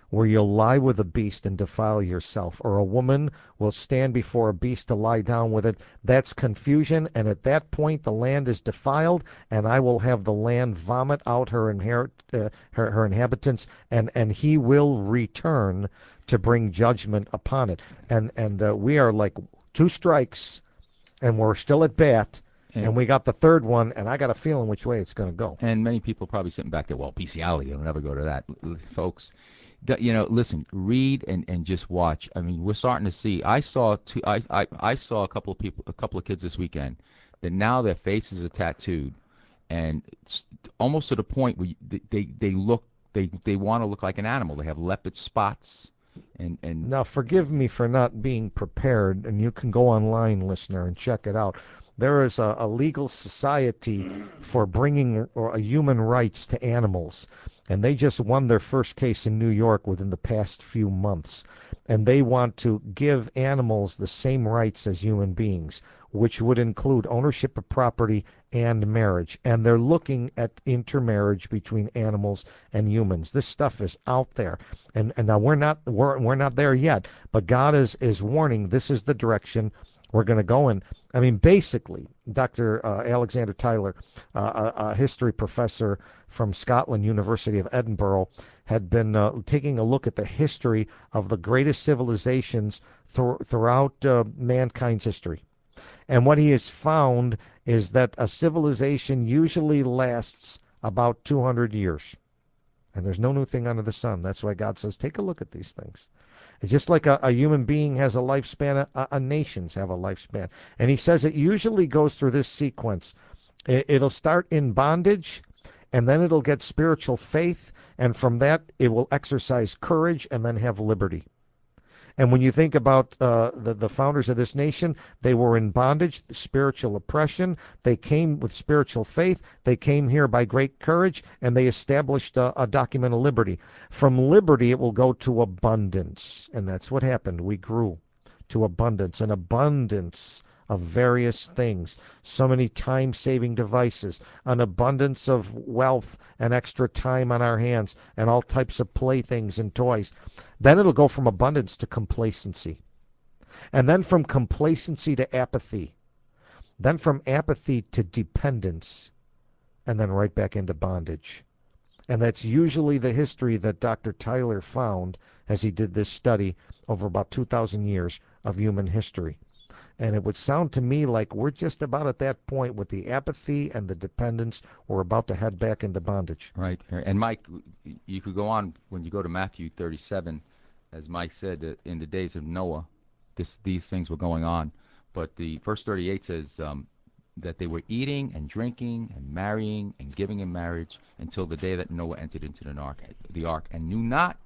where you'll lie with a beast and defile yourself, or a woman will stand before a beast to lie down with it. That's confusion, and at that point the land is defiled, and I will have the land vomit out her inherit uh, her, her inhabitants, and and he will return to bring judgment upon it. And and uh, we are like two strikes, and we're still at bat. And, and we got the third one, and I got a feeling which way it's going to go. And many people probably sitting back there, well, bestiality, they'll never go to that. Folks, you know, listen, read and, and just watch. I mean, we're starting to see. I saw two, I, I, I saw a couple of people, a couple of kids this weekend that now their faces are tattooed, and it's almost to the point where they they, they look they they want to look like an animal. They have leopard spots. And, and now, forgive me for not being prepared, and you can go online, listener, and check it out. There is a, a legal society for bringing uh, human rights to animals, and they just won their first case in New York within the past few months. And they want to give animals the same rights as human beings, which would include ownership of property and marriage. And they're looking at intermarriage between animals and humans. This stuff is out there, and and now we're not we're we're not there yet. But God is is warning. This is the direction we're going to go in. I mean, basically, Doctor Uh, Alexander Tyler, uh, a, a history professor from Scotland University of Edinburgh, had been uh, taking a look at the history of the greatest civilizations th- throughout uh, mankind's history. And what he has found is that a civilization usually lasts about two hundred years. And there's no new thing under the sun. That's why God says, take a look at these things. It's just like a, a human being has a lifespan, a, a nations have a lifespan. And he says it usually goes through this sequence. It, it'll start in bondage, and then it'll get spiritual faith, and from that it will exercise courage and then have liberty. And when you think about uh, the, the founders of this nation, they were in bondage, spiritual oppression. They came with spiritual faith. They came here by great courage, and they established a, a document of liberty. From liberty, it will go to abundance. And that's what happened. We grew to abundance, an abundance of various things, so many time-saving devices, an abundance of wealth and extra time on our hands, and all types of playthings and toys. Then it'll go from abundance to complacency. And then from complacency to apathy. Then from apathy to dependence. And then right back into bondage. And that's usually the history that Doctor Tyler found as he did this study over about two thousand years of human history. And it would sound to me like we're just about at that point with the apathy and the dependence. We're about to head back into bondage. Right. And Mike, you could go on when you go to Matthew thirty-seven, as Mike said, that in the days of Noah, this these things were going on. But the verse thirty-eight says um, that they were eating and drinking and marrying and giving in marriage until the day that Noah entered into the ark, the ark and knew not,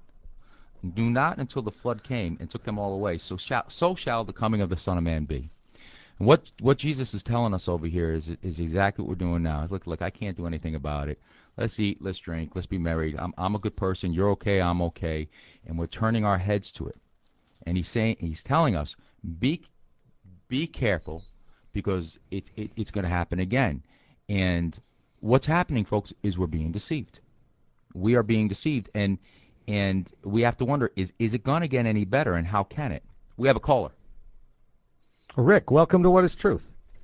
knew not until the flood came and took them all away. So shall, so shall the coming of the Son of Man be. And what what Jesus is telling us over here is is exactly what we're doing now. Look, look, I can't do anything about it. Let's eat, let's drink, let's be married. I'm I'm a good person. You're okay. I'm okay. And we're turning our heads to it. And he's saying, he's telling us, be be careful, because it's it, it's going to happen again. And what's happening, folks, is we're being deceived. We are being deceived, and and we have to wonder, is is it going to get any better, and how can it? We have a caller. Rick, welcome to What is Truth.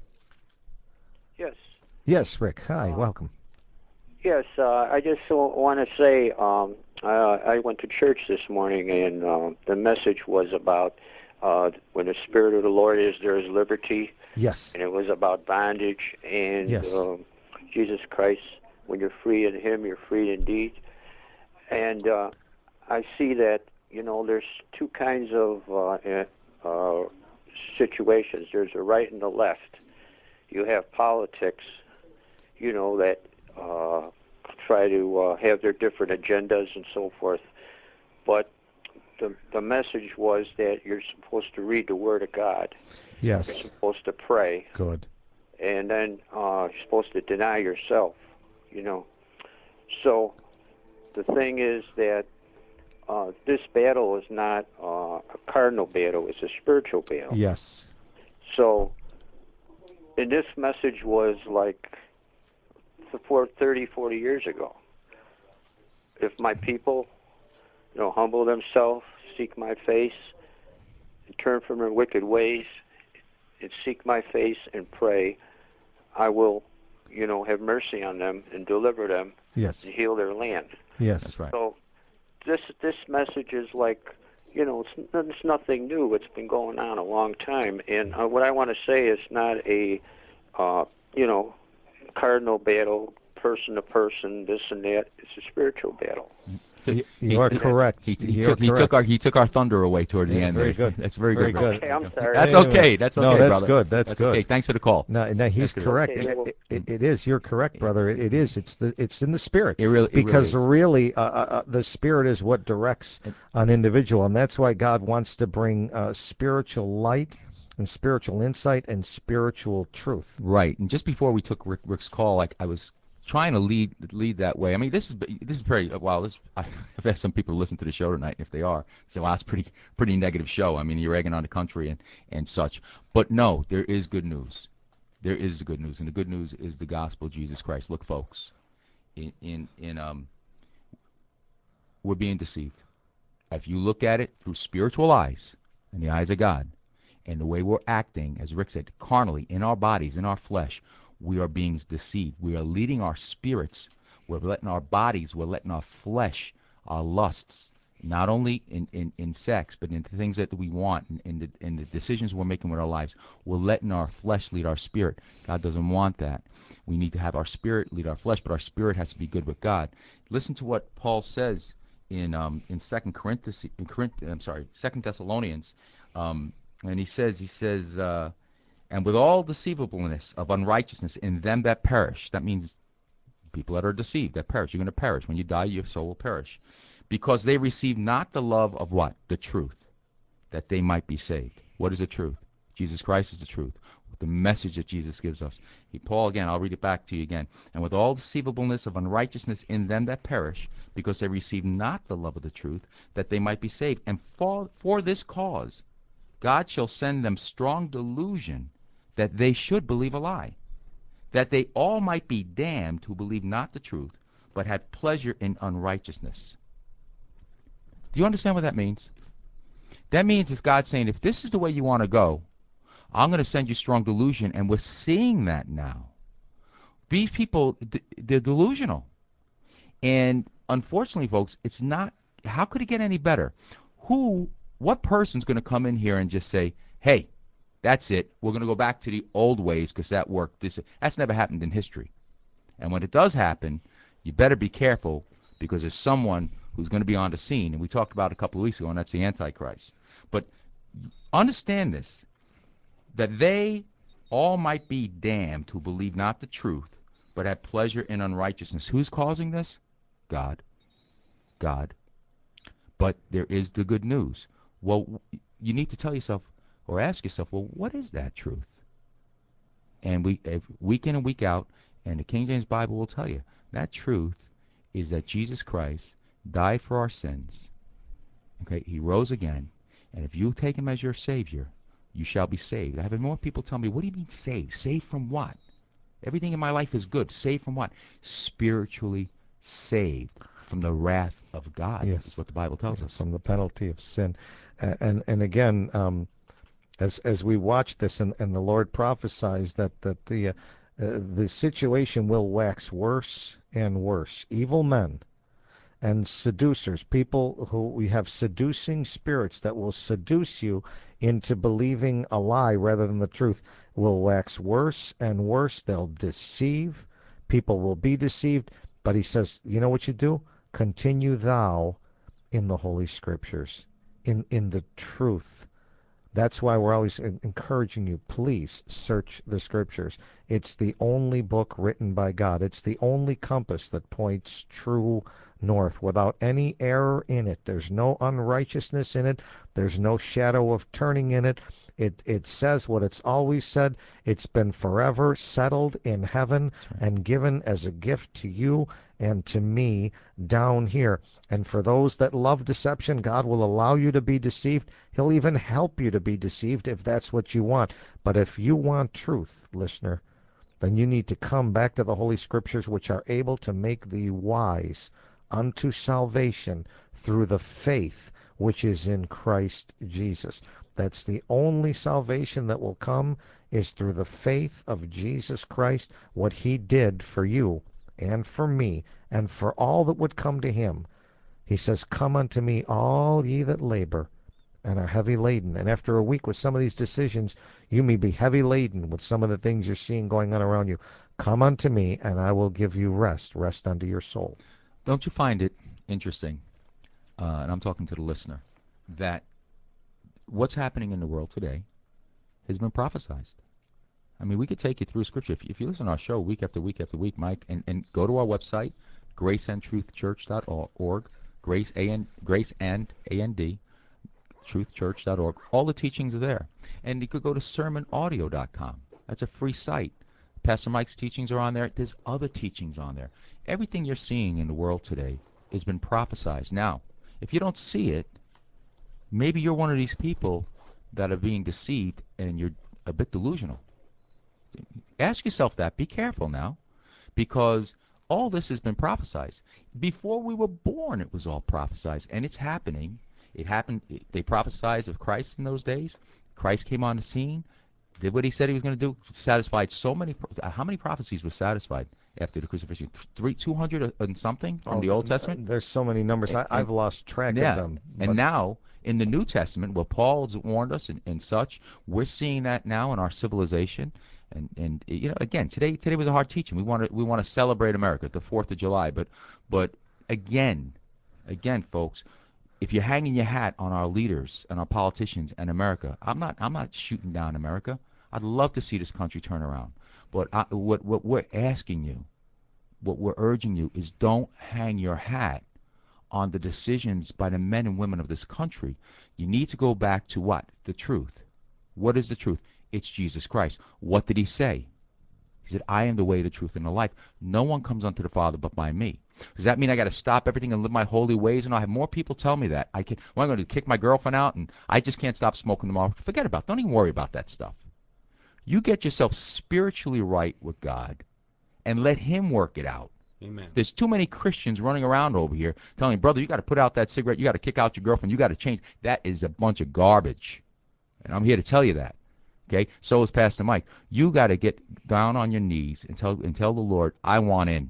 Yes. Yes, Rick. Hi, uh, welcome. Yes, uh, I just want to say um, uh, I went to church this morning, and uh, the message was about uh, when the Spirit of the Lord is, there is liberty. Yes. And it was about bondage, and yes. um, Jesus Christ, when you're free in Him, you're free indeed. And uh, I see that, you know, there's two kinds of uh, uh, situations. There's a right and a left. You have politics, you know, that uh, try to uh, have their different agendas and so forth. But the the message was that you're supposed to read the Word of God. Yes. You're supposed to pray. Good. And then uh, you're supposed to deny yourself, you know. So the thing is that uh, this battle is not uh, a cardinal battle, it's a spiritual battle. Yes. So, and this message was like for thirty, forty years ago. If my people, you know, humble themselves, seek my face, and turn from their wicked ways, and seek my face and pray, I will, you know, have mercy on them and deliver them Yes. and heal their land. Yes. That's right. So this this message is like, you know, it's, it's nothing new. It's been going on a long time. And uh, what I want to say is not a, uh, you know, cardinal battle, person to person, this and that. It's a spiritual battle. You, you are correct. He, he You took are he took correct. our he took our thunder away towards the Yeah, end. very there. good. That's very, Very good. good. Okay, I'm sorry. That's Anyway. okay. That's okay, No, that's brother. good. That's good. okay. Thanks for the call. No, no, he's That's good. correct. Okay, It, well- it, it, it is. You're correct, brother. It, it is. It's the. It's in the spirit. It really- it because really really, uh, uh, the spirit is what directs an individual, and that's why God wants to bring uh, spiritual light and spiritual insight and spiritual truth. Right. And just before we took Rick, Rick's call, like I was trying to lead lead that way. I mean, this is this is very wow. This I've asked some people to listen to the show tonight. If they are, say, "Wow, it's pretty pretty negative show." I mean, you're egging on the country and and such. But no, there is good news. There is the good news, and the good news is the gospel of Jesus Christ. Look, folks, in in in um, we're being deceived. If you look at it through spiritual eyes and the eyes of God, and the way we're acting, as Rick said, carnally in our bodies, in our flesh, we are being deceived. We are leading our spirits. We're letting our bodies, we're letting our flesh, our lusts, not only in, in, in sex, but in the things that we want, in, in, the, in the decisions we're making with our lives. We're letting our flesh lead our spirit. God doesn't want that. We need to have our spirit lead our flesh, but our spirit has to be good with God. Listen to what Paul says in um, in Second Corinthians. In Corinth, I'm sorry, Second Thessalonians, um, and he says he says. Uh, And with all deceivableness of unrighteousness in them that perish. That means people that are deceived, that perish. You're going to perish. When you die, your soul will perish. Because they receive not the love of what? The truth, that they might be saved. What is the truth? Jesus Christ is the truth. The message that Jesus gives us. He, Paul, again, I'll read it back to you again. And with all deceivableness of unrighteousness in them that perish, because they receive not the love of the truth, that they might be saved. And for, for this cause, God shall send them strong delusion, that they should believe a lie, that they all might be damned who believe not the truth, but had pleasure in unrighteousness. Do you understand what that means? That means it's God saying, if this is the way you want to go, I'm going to send you strong delusion, and we're seeing that now. These people, they're delusional. And unfortunately, folks, it's not, how could it get any better? Who, what person's going to come in here and just say, hey, that's it. We're going to go back to the old ways because that worked. This That's never happened in history. And when it does happen, you better be careful because there's someone who's going to be on the scene. And we talked about it a couple of weeks ago, and that's the Antichrist. But understand this, that they all might be damned who believe not the truth, but have pleasure in unrighteousness. Who's causing this? God. God. But there is the good news. Well, you need to tell yourself, or ask yourself, well, what is that truth? And we, if week in and week out, and the King James Bible will tell you, that truth is that Jesus Christ died for our sins. Okay, he rose again, and if you take him as your Savior, you shall be saved. I have more people tell me, what do you mean saved? Saved from what? Everything in my life is good. Saved from what? Spiritually saved from the wrath of God. Yes. That's what the Bible tells Yeah, us. from the penalty of sin. And and, and again, um, as as we watch this, and, and the Lord prophesies that that the uh, uh, the situation will wax worse and worse. Evil men and seducers, people who we have seducing spirits that will seduce you into believing a lie rather than the truth, will wax worse and worse. They'll deceive. People will be deceived. But he says, you know what you do? Continue thou in the Holy Scriptures, in in the truth. That's why we're always encouraging you, please search the Scriptures. It's the only book written by God. It's the only compass that points true north without any error in it. There's no unrighteousness in it. There's no shadow of turning in it. It it says what it's always said. It's been forever settled in heaven and given as a gift to you and to me down here. And for those that love deception, God will allow you to be deceived. He'll even help you to be deceived if that's what you want. But if you want truth, listener, then you need to come back to the Holy Scriptures, which are able to make thee wise unto salvation through the faith which is in Christ Jesus. That's the only salvation that will come, is through the faith of Jesus Christ, what he did for you and for me and for all that would come to him. He says, come unto me, all ye that labor and are heavy laden. And after a week with some of these decisions, you may be heavy laden with some of the things you're seeing going on around you. Come unto me, and I will give you rest, rest unto your soul. Don't you find it interesting, uh, and I'm talking to the listener, that what's happening in the world today has been prophesized? I mean, we could take you through Scripture. If, if you listen to our show week after week after week, Mike, and, and go to our website, grace and truth church dot org, Grace, A-N, Grace and A N D, truth church dot org. All the teachings are there. And you could go to sermon audio dot com. That's a free site. Pastor Mike's teachings are on there. There's other teachings on there. Everything you're seeing in the world today has been prophesized. Now, if you don't see it, maybe you're one of these people that are being deceived and you're a bit delusional. Ask yourself that. Be careful now, because all this has been prophesized. Before we were born, it was all prophesized, and it's happening. It happened. They prophesied of Christ in those days. Christ came on the scene, did what he said he was going to do, satisfied so many. How many prophecies were satisfied after the crucifixion? Three, two hundred and something from oh, the Old Testament. There's so many numbers. And, I, I've lost track yeah, of them. And but... now in the New Testament, where Paul's warned us and, and such, we're seeing that now in our civilization. And and you know, again, today today was a hard teaching. We want to we want to celebrate America, the Fourth of July, but but again, again, folks, if you're hanging your hat on our leaders and our politicians and America, I'm not I'm not shooting down America. I'd love to see this country turn around. But I, what what we're asking you, what we're urging you, is don't hang your hat on the decisions by the men and women of this country. You need to go back to what? The truth. What is the truth? It's Jesus Christ. What did he say? He said, I am the way, the truth, and the life. No one comes unto the Father but by me. Does that mean I got to stop everything and live my holy ways? And I have more people tell me that. I can, well, I'm going to kick my girlfriend out, and I just can't stop smoking tomorrow. Forget about it. Don't even worry about that stuff. You get yourself spiritually right with God and let him work it out. Amen. There's too many Christians running around over here telling me, brother, you got to put out that cigarette. You got to kick out your girlfriend. You got to change. That is a bunch of garbage. And I'm here to tell you that. Okay, so is Pastor Mike. You got to get down on your knees and tell and tell the Lord, I want in.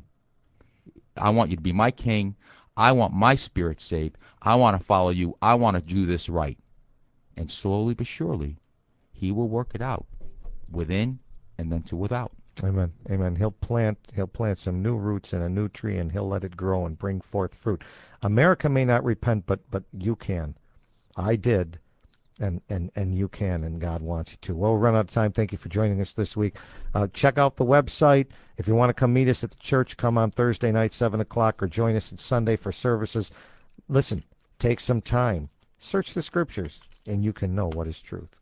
I want you to be my king. I want my spirit saved. I want to follow you. I want to do this right. And slowly but surely, he will work it out, within and then to without. Amen. Amen. He'll plant he'll plant some new roots in a new tree, and he'll let it grow and bring forth fruit. America may not repent, but but you can. I did. And, and, and you can, and God wants you to. Well, we'll run out of time. Thank you for joining us this week. Uh, check out the website. If you want to come meet us at the church, come on Thursday night, seven o'clock, or join us on Sunday for services. Listen, take some time. Search the Scriptures, and you can know what is truth.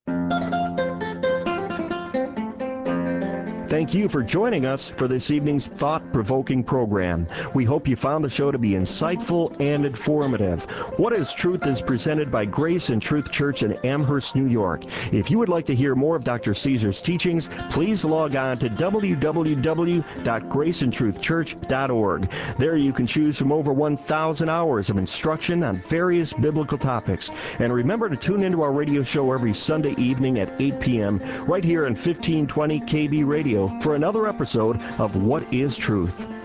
Thank you for joining us for this evening's thought-provoking program. We hope you found the show to be insightful and informative. What is Truth is presented by Grace and Truth Church in Amherst, New York. If you would like to hear more of Doctor Caesar's teachings, please log on to w w w dot grace and truth church dot org. There you can choose from over one thousand hours of instruction on various biblical topics. And remember to tune into our radio show every Sunday evening at eight p m right here on fifteen twenty K B Radio for another episode of What is Truth?